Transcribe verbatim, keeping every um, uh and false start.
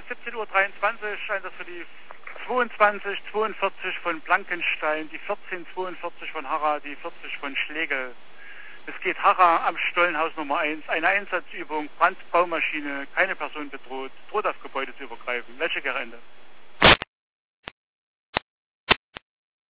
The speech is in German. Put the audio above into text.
siebzehn Uhr dreiundzwanzig, Einsatz für die zweiundzwanzig zweiundvierzig von Blankenstein, die vierzehn zweiundvierzig von Harra, die vierzig von Schlegel. Es geht Harra am Stollenhaus Nummer eins, eine Einsatzübung, Brandbaumaschine, keine Person bedroht, droht auf Gebäude zu übergreifen. Welche Gerände?